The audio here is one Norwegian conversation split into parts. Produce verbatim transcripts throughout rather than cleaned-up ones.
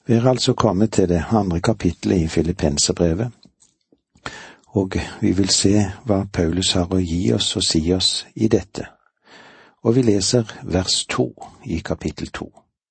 Vi er altså kommet til det andre kapittelet i Filippenserbrevet, og vi vil se hva Paulus har å gi oss og si oss i dette. Og vi leser vers to i kapittel to.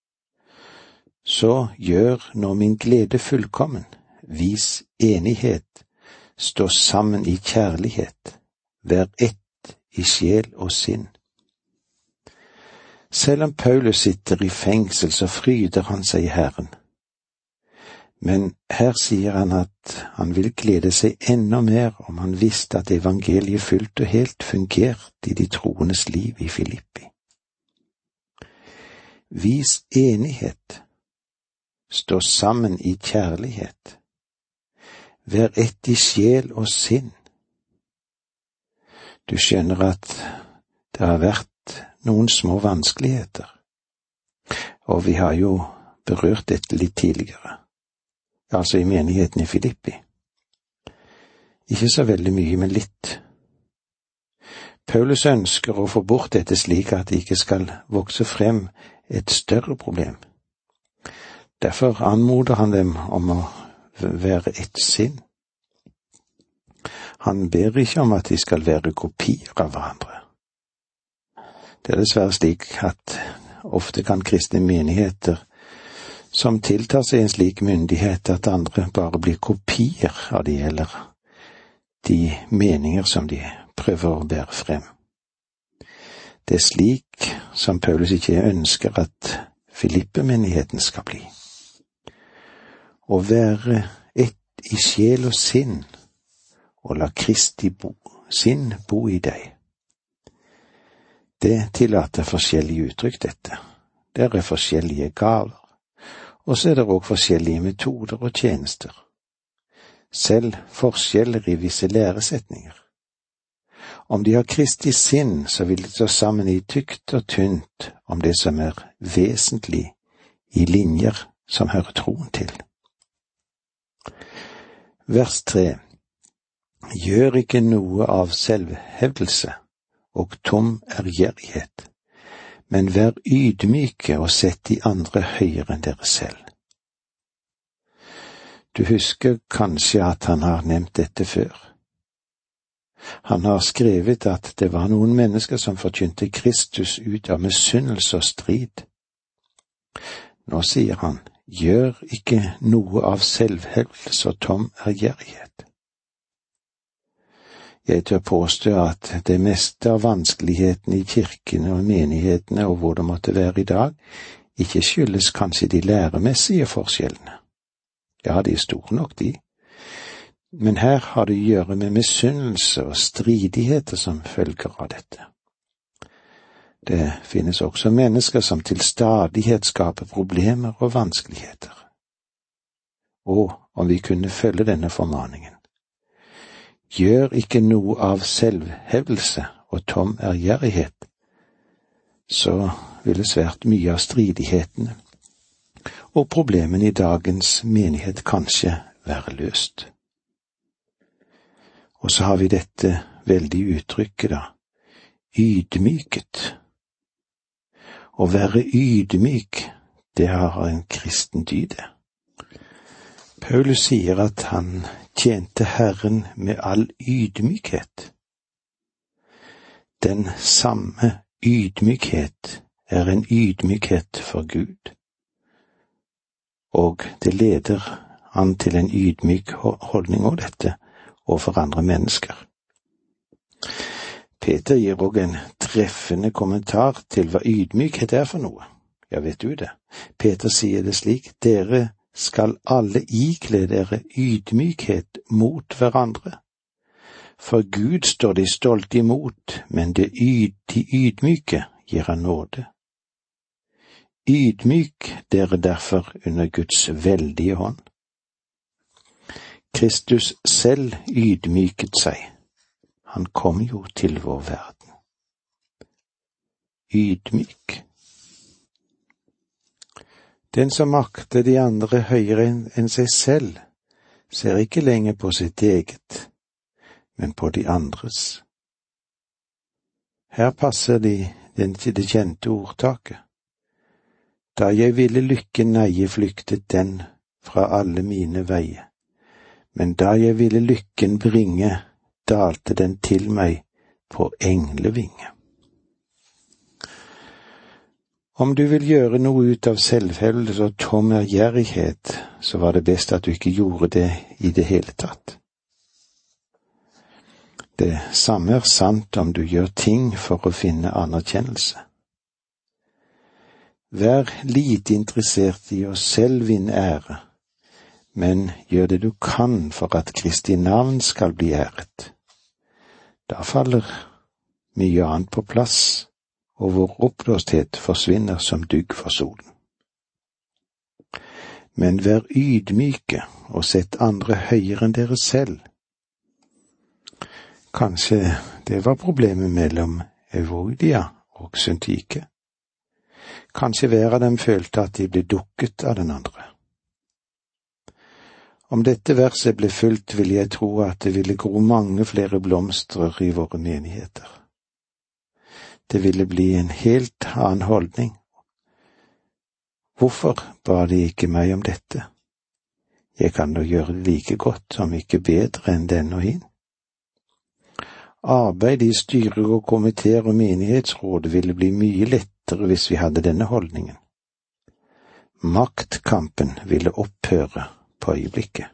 Så gjør nå min glede fullkommen, vis enighet, stå sammen i kjærlighet, vær ett i sjel og sinn. Selv om Paulus sitter i fengsel, så fryder han seg i Herren. Men her sier han at han vil glede seg enda mer om han visste at evangeliet fullt og helt fungerte i de troendes liv i Filippi. Vis enighet, stå sammen i kjærlighet, vær ett i sjel og sinn. Du skjønner at det har vært noen små vanskeligheter, og vi har jo berørt dette litt tidligere. Altså i menigheten i Filippi. Ikke så veldig mye, men litt. Paulus ønsker å få bort dette slik at det ikke skal vokse frem et større problem. Derfor anmoder han dem om å være ett sinn. Han ber ikke om at de skal være kopier av hverandre. Det er dessverre slik at ofte kan kristne menigheter som tiltar seg en slik myndighet at andre bare blir kopier av de eller de meninger som de prøver å bære frem. Det er slik som Paulus ikke ønsker at Filippe-menigheten skal bli. Å være ett i sjel og sinn, og la Kristi bo, sinn bo i deg. Det tillater forskjellige uttrykk dette. Det er forskjellige gaver. Og så er det også forskjellige metoder og tjenester. Selv forskjeller i visse læresetninger. Om de har Kristi sinn, så vil de stå sammen i tykt og tynt om det som er vesentlig i linjer som hører troen til. Vers tre. Gjør ikke noe av selvhevdelse og tom ærgjerrighet, men vær ydmyke og sett de andre høyere enn dere selv. Du husker kanskje at han har nevnt dette før. Han har skrevet at det var noen mennesker som forkynte Kristus ut av misunnelse og strid. Nå sier han, gjør ikke noe av selvhevdelse og tom ærgjerrighet. Jeg tør påstå at det meste av vanskelighetene i kirkene og menighetene og hvor det måtte være i dag, ikke skyldes kanskje de læremessige forskjellene. Ja, de er store nok, de. Men her har det å gjøre med misunnelse og stridigheter som følger av dette. Det finnes også mennesker som til stadighet skaper problemer og vanskeligheter. Og om vi kunne følge denne formaningen. Gjør ikke noe av selvhevdelse og tom ærgjerrighet, så ville svært mye av stridighetene og problemene i dagens menighet kanskje være løst. Og så har vi dette veldige uttrykket da, ydmyket. Å være ydmyk, det har en kristen dyde. Paulus sier at han tjente Herren med all ydmykhet. Den samme ydmykhet er en ydmykhet for Gud, og det leder han til en ydmyk holdning av dette overfor andre mennesker. Peter gir også en treffende kommentar til hva ydmykhet er for noe. Ja, vet du det? Peter sier det slik, dere skal alle ikle dere ydmykhet mot hverandre. For Gud står de stolte imot, men det yd, de ydmyke gir han nåde. Ydmyk dere derfor under Guds veldige hånd. Kristus selv ydmyket seg. Han kom jo til vår verden. Ydmyk. Den som makter de andre høyere enn seg selv, ser ikke lenger på sitt eget, men på de andres. Her passer de, det kjente ordtaket. Da jeg ville lykken neie, flyktet den fra alle mine veier. Men da jeg ville lykken bringe, dalte den til meg på englevinge. Om du vil gjøre noe ut av selvhevdelse og tom ærgjerrighet, så var det best at du ikke gjorde det i det hele tatt. Det samme er sant om du gjør ting for å finne anerkjennelse. Vær lite interessert i å selv vinne ære, men gjør det du kan for at Kristi navn skal bli æret. Da faller mye annet på plass, og vår oppblåsthet forsvinner som dugg for solen. Men vær ydmyke og sett andre høyere enn dere selv. Kanskje det var problemet mellom Euodia og Syntyke. Kanskje hver av dem følte at de ble dukket av den andre. Om dette verset ble fulgt, vil jeg tro at det ville gro mange flere blomstrer i våre menigheter. Det ville bli en helt annen holdning. Hvorfor ba de ikke meg om dette? Jeg kan da gjøre det like godt, om ikke bedre enn den og hin. Arbeid i styrer og komiteer og menighetsråd ville bli mye lettere hvis vi hadde denne holdningen. Maktkampen ville opphøre på øyeblikket.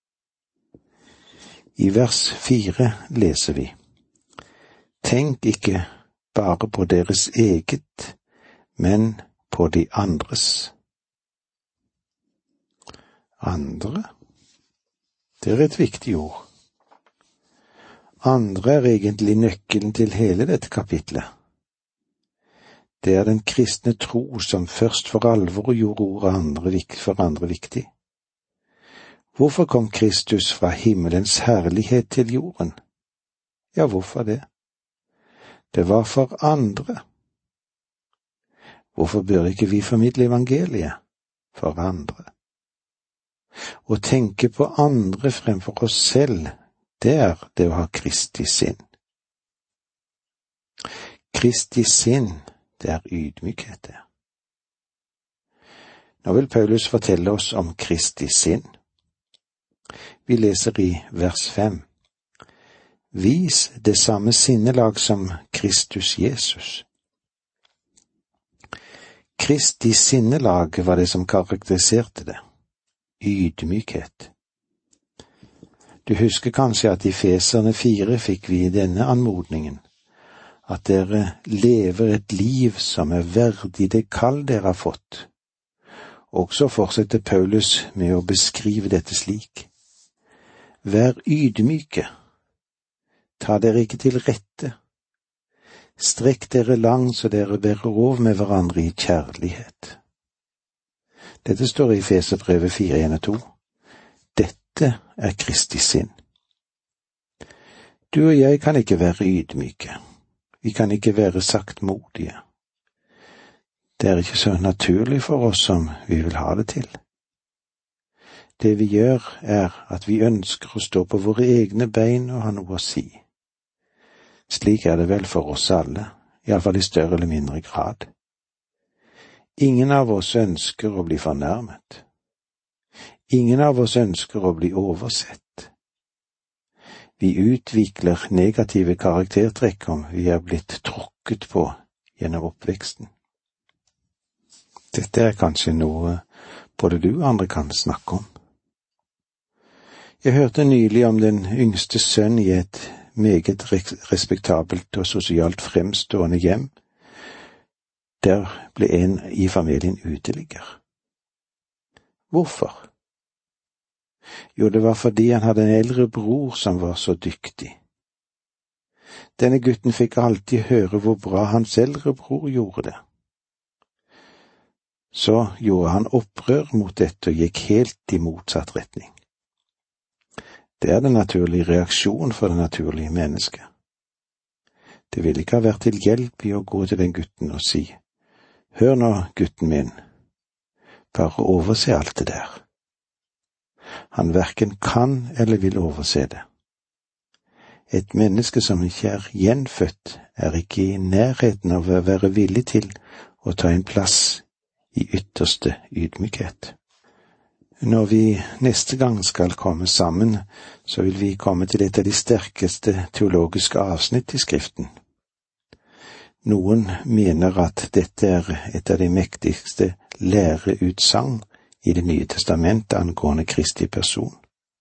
I vers fire leser vi: Tenk ikke bare på deres eget, men på de andres. Andre? Det er et viktig ord. Andre er egentlig nøkkelen til hele dette kapitlet. Det er den kristne tro som først for alvor gjorde ordet andre for andre viktig. Hvorfor kom Kristus fra himmelens herlighet til jorden? Ja, hvorfor det? Det var for andre. Hvorfor bør ikke vi formidle evangeliet for andre? Å tenke på andre fremfor oss selv, det er det å ha Kristi sinn. Kristi sinn, det er ydmykhet det. Nå vil Paulus fortelle oss om Kristi sinn. Vi leser i vers fem. Vis det samme sinnelag som Kristus Jesus. Kristi sinnelag var det som karakteriserte det. Ydmykhet. Du husker kanskje at i Efeserne fire fikk vi denne anmodningen, at dere lever et liv som er verdig det kall dere har fått. Og så fortsetter Paulus med å beskrive dette slik. Vær ydmyke. Ta dere ikke til rette. Strekk dere langt så dere bærer over med hverandre i kjærlighet. Dette står i Efeserbrevet fire, en og to. Dette er Kristi sinn. Du og jeg kan ikke være ydmyke. Vi kan ikke være saktmodige. Det er ikke så naturlig for oss som vi vil ha det til. Det vi gjør er at vi ønsker å stå på våre egne bein og ha noe å si. Slik er det vel for oss alle, i alle fall i større eller mindre grad. Ingen av oss ønsker å bli fornærmet. Ingen av oss ønsker å bli oversett. Vi utvikler negative karaktertrekk om vi er blitt tråkket på gjennom oppveksten. Dette er kanskje noe både du og andre kan snakke om. Jeg hørte nylig om den yngste sønn i et meget respektabelt og sosialt fremstående hjem. Der ble en i familien uteligger. Hvorfor? Jo, det var fordi han hadde en eldre bror som var så dyktig. Denne gutten fikk alltid høre hvor bra hans eldre bror gjorde det. Så gjorde han opprør mot dette og gikk helt i motsatt retning. Det er den naturlige reaksjon for det naturlige mennesket. Det ville ikke ha vært til hjelp i å gå til den gutten og si, hør nå, gutten min, bare overse alt det der. Han hverken kan eller vil overse det. Et menneske som ikke er gjenfødt, er ikke i nærheten av å være villig til å ta en plass i ytterste ydmykhet. Når vi neste gang skal komme sammen, så vil vi komme til et av de sterkeste teologiske avsnitt i Skriften. Noen mener at dette er et av de mektigste læreutsagn i Det nye testamentet angående Kristi person.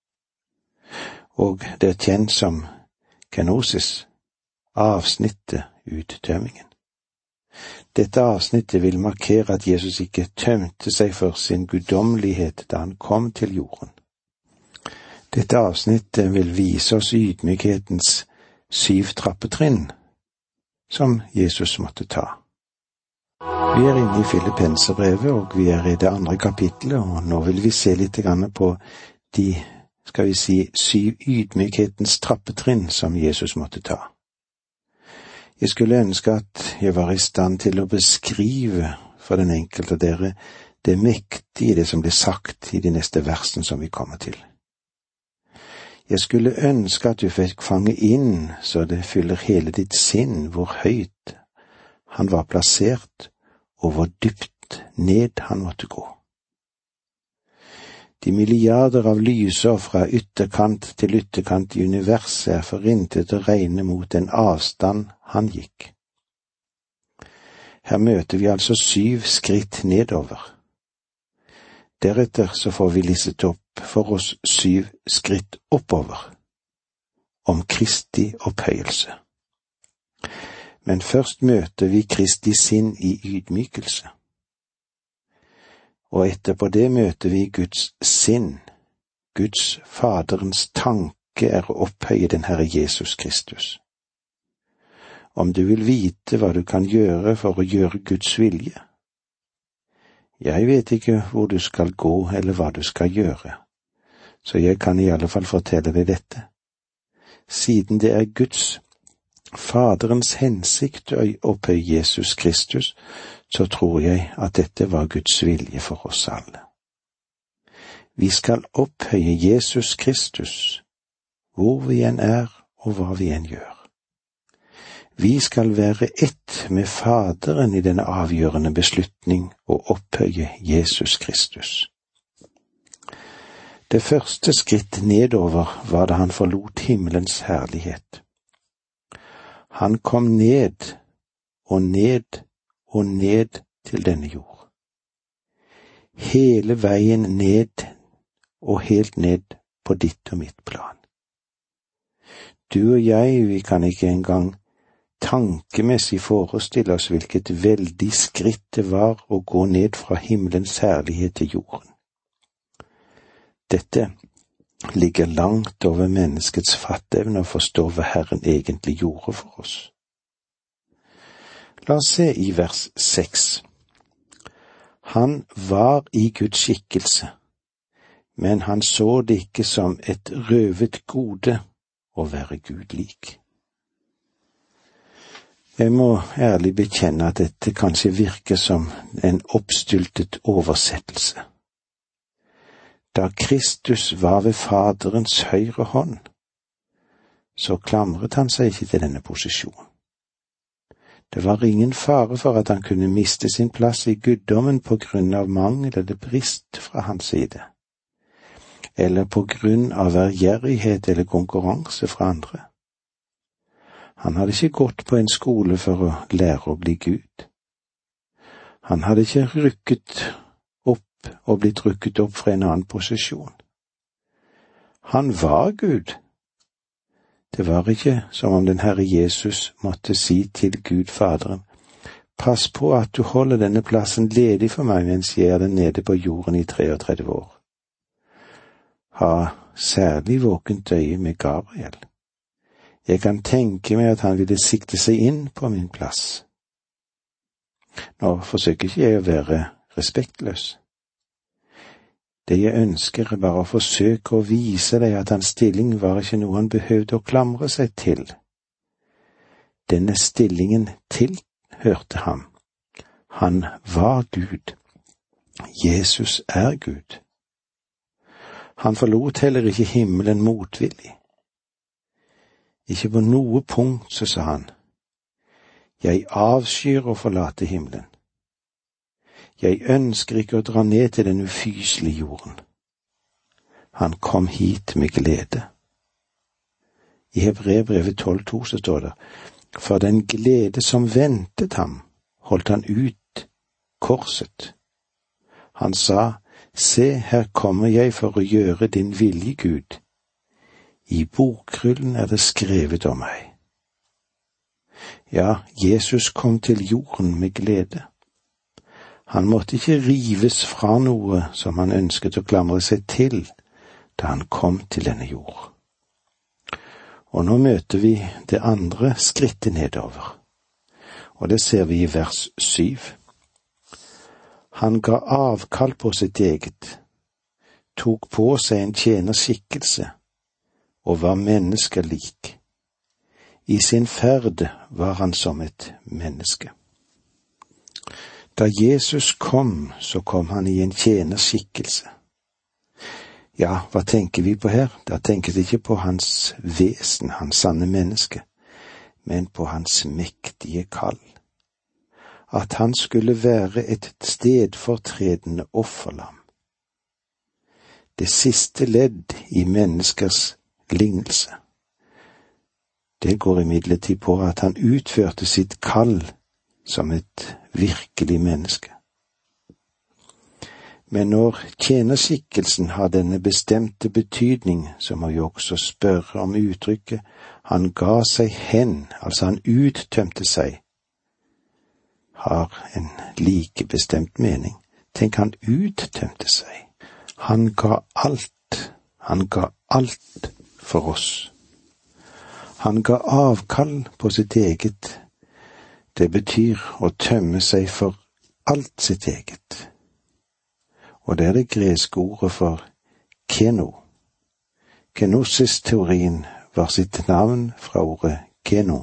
Og det er kjent som kenosis, avsnittet, uttømmingen. Dette avsnittet vil markere at Jesus ikke tømte seg for sin guddommelighet da han kom til jorden. Dette avsnittet vil vise oss ydmykhetens syv trappetrinn som Jesus måtte ta. Vi er inne i Filippenserbrevet, og vi er i det andre kapittelet, og nå vil vi se litt grann på de, skal vi si, syv ydmykhetens trappetrinn som Jesus måtte ta. Jeg skulle ønske at jeg var i stand til å beskrive for den enkelte av dere det mektige i det som blir sagt i de neste versene som vi kommer til. Jeg skulle ønske at du fikk fange inn så det fyller hele ditt sinn hvor høyt han var plassert og hvor dypt ned han måtte gå. De milliarder av lysår fra ytterkant til ytterkant i universet er for intet å regne mot den avstand han gikk. Her møter vi altså syv skritt nedover. Deretter så får vi listet opp for oss syv skritt oppover, om Kristi opphøyelse. Men først møter vi Kristi sinn i ydmykelse. Og etterpå det møter vi Guds sinn. Guds Faderens tanke er å opphøye den Herre Jesus Kristus. Om du vil vite hva du kan gjøre for å gjøre Guds vilje. Jeg vet ikke hvor du skal gå eller hva du skal gjøre, så jeg kan i alle fall fortelle deg dette. Siden det er Guds Faderens hensikt å opphøye Jesus Kristus, så tror jeg at dette var Guds vilje for oss alle. Vi skal opphøye Jesus Kristus, hvor vi enn er og hva vi enn gjør. Vi skal være ett med Faderen i denne avgjørende beslutning å opphøye Jesus Kristus. Det første skritt nedover var da han forlot himmelens herlighet. Han kom ned og ned og ned til denne jord. Hele veien ned og helt ned på ditt og mitt plan. Du og jeg, vi kan ikke engang tankemessig forestille oss hvilket veldig skritt det var å gå ned fra himmelens herlighet til jorden. Dette ligger langt over menneskets fatteevne å forstå hva Herren egentlig gjorde for oss. La oss se i vers seks. Han var i Guds skikkelse, men han så det ikke som et røvet gode å være Gud lik. Jeg må ærlig bekjenne at dette kanskje virker som en oppstyltet oversettelse. Da Kristus var ved Faderens høyre hånd, så klamret han seg ikke til denne posisjonen. Det var ingen fare for at han kunne miste sin plass i guddommen på grunn av mangel eller brist fra hans side, eller på grunn av ærgjerrighet eller konkurranse fra andre. Han hadde ikke gått på en skole for å lære å bli Gud. Han hadde ikke rykket opp og blitt rykket opp fra en annen posisjon. Han var Gud. Det var ikke som om den Herre Jesus måtte si til Gud Faderen, pass på at du holder denne plassen ledig for meg mens jeg er den nede på jorden i treogtredve år. Ha særlig våkent øye med Gabriel. Jeg kan tenke meg at han ville sikte seg inn på min plass. Nå forsøker ikke jeg å være respektløs. Det jeg ønsker er bare å forsøke å vise deg at hans stilling var ikke noe han behøvde å klamre seg til. Denne stillingen tilhørte ham. Han var Gud. Jesus er Gud. Han forlot heller ikke himmelen motvillig. Ikke på noe punkt så sa han, jeg avskyr å forlate himmelen. Jeg ønsker ikke å dra ned til den ufyselige jorden. Han kom hit med glede. I Hebreerbrevet tolv to så står det, for den glede som ventet ham, holdt han ut korset. Han sa, se, her kommer jeg for å gjøre din vilje, Gud. I bokrullen er det skrevet om meg. Ja, Jesus kom til jorden med glede. Han måtte ikke rives fra noe som han ønsket å klamre seg til da han kom til denne jord. Og nå møter vi det andre skrittet nedover, og det ser vi i vers syv. Han ga avkall på sitt eget, tok på seg en tjenerskikkelse og var menneskelik. I sin ferd var han som et menneske. Da Jesus kom, så kom han i en tjenerskikkelse. Ja, hva tenker vi på her? Da tenker vi ikke på hans vesen, hans sanne menneske, men på hans mektige kall. At han skulle være et stedfortredende offerlam. Det siste ledd i menneskers lignelse. Det går imidlertid på at han utførte sitt kall som et virkelig menneske. Men når tjenerskikkelsen har denne bestemte betydning, så må vi også spørre om uttrykket han ga seg hen, altså han uttømte seg, har en like bestemt mening. Tenk, han uttømte seg. Han ga alt, han ga alt for oss. Han ga avkall på sitt eget. Det betyr å tømme seg for alt sitt eget. Og det er det greske ordet for keno. Kenosis-teorien var sitt navn fra ordet keno.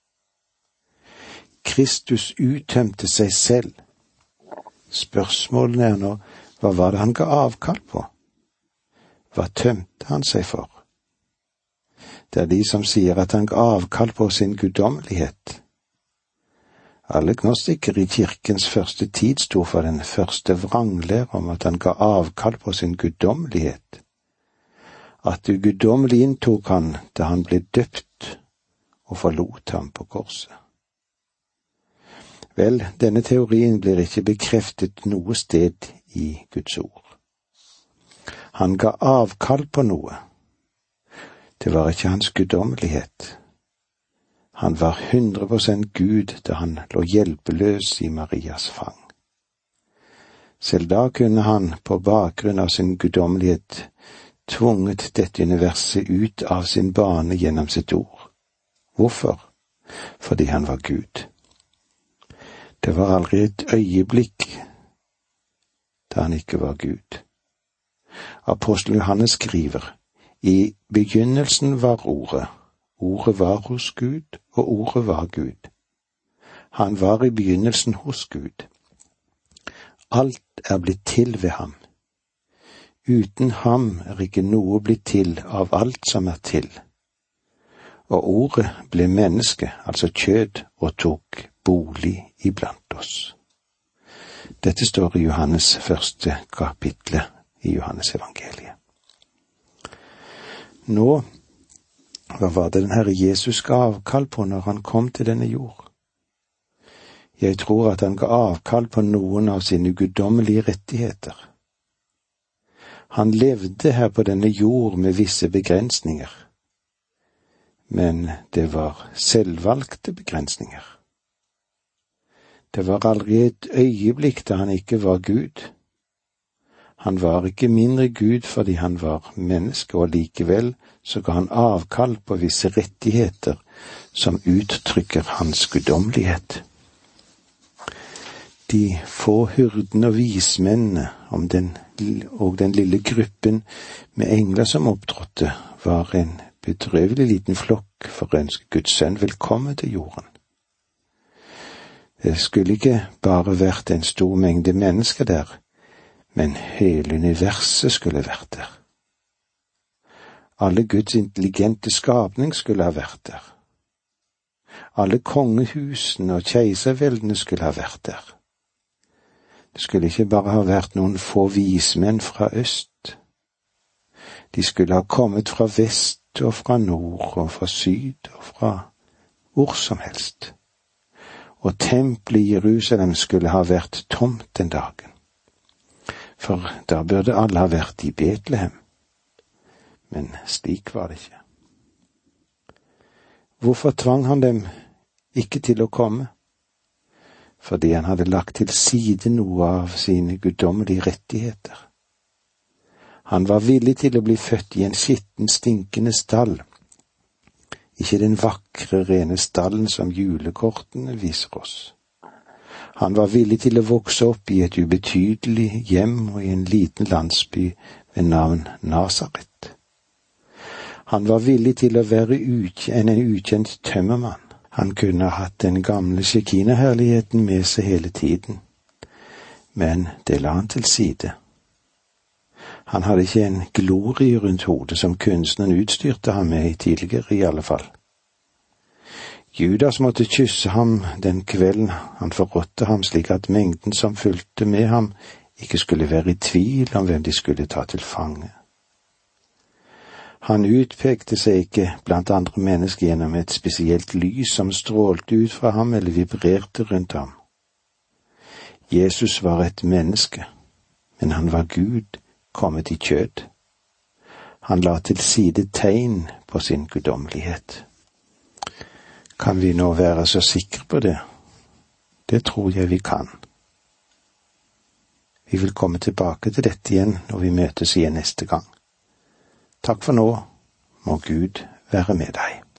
Kristus uttømte seg selv. Spørsmålet er nå, hva var det han ga avkall på? Hva tømte han seg for? Det er de som sier at han ga avkall på sin guddommelighet. Alle gnostikere i kirkens første tid sto for den første vranglære om at han ga avkall på sin guddommelighet. At det guddommelige inntok han da han ble døpt og forlot ham på korset. Vel, denne teorien blir ikke bekreftet noe sted i Guds ord. Han ga avkall på noe. Det var ikke hans guddommelighet. Han var hundre prosent Gud da han lå hjelpeløs i Marias fang. Selv da kunne han på bakgrunn av sin guddommelighet tvunget dette universet ut av sin bane gjennom sitt ord. Hvorfor? Fordi han var Gud. Det var aldri et øyeblikk da han ikke var Gud. Apostelen Johannes skriver, i begynnelsen var ordet, ordet var hos Gud, og ordet var Gud. Han var i begynnelsen hos Gud. Alt er blitt til ved ham. Uten ham er ikke noe blitt til av alt som er til. Og ordet ble menneske, altså kjød, og tok bolig iblant oss. Dette står i Johannes første kapittel i Johannes evangeliet. Nå, hva var det den Herre Jesus ga avkall på når han kom til denne jord? Jeg tror at han ga avkall på noen av sine guddommelige rettigheter. Han levde her på denne jord med visse begrensninger, men det var selvvalgte begrensninger. Det var aldri et øyeblikk da han ikke var Gud. Han var ikke mindre Gud fordi han var menneske, og likevel så ga han avkall på visse rettigheter som uttrykker hans guddommelighet. De få hyrdene og vismennene om den, og den lille gruppen med engler som opptrådte, var en bedrøvelig liten flokk for å ønske Guds sønn velkommen til jorden. Det skulle ikke bare vært en stor mengde mennesker der, men hele universet skulle vært der. Alle Guds intelligente skapning skulle ha vært der. Alle kongehusene og keiserveldene skulle ha vært der. Det skulle ikke bare ha vært noen få vismenn fra øst. De skulle ha kommet fra vest og fra nord og fra syd og fra hvor som helst. Og tempelet i Jerusalem skulle ha vært tomt den dagen. For da burde alle ha vært i Betlehem. Men slik var det ikke. Hvorfor tvang han dem ikke til å komme? Fordi han hadde lagt til side noe av sine guddommelige rettigheter. Han var villig til å bli født i en skitten, stinkende stall. Ikke den vakre, rene stallen som julekortene viser oss. Han var villig til å vokse opp i et ubetydelig hjem og i en liten landsby ved navn Nasaret. Han var villig til å være en ukjent tømmermann. Han kunne ha hatt den gamle Shekina-herligheten med seg hele tiden, men det la han til side. Han hadde ikke en glorie rundt hodet som kunstneren utstyrte ham med tidligere i alle fall. Judas måtte kysse ham den kvelden han forrådte ham, slik at mengden som fulgte med ham ikke skulle være i tvil om hvem de skulle ta til fange. Han utpekte seg ikke blant andre mennesker gjennom et spesielt lys som strålte ut fra ham eller vibrerte rundt ham. Jesus var et menneske, men han var Gud kommet i kjød. Han la til side tegn på sin guddommelighet. Kan vi nå være så sikre på det? Det tror jeg vi kan. Vi vil komme tilbake til dette igjen når vi møtes igjen neste gang. Takk for nå, må Gud være med deg.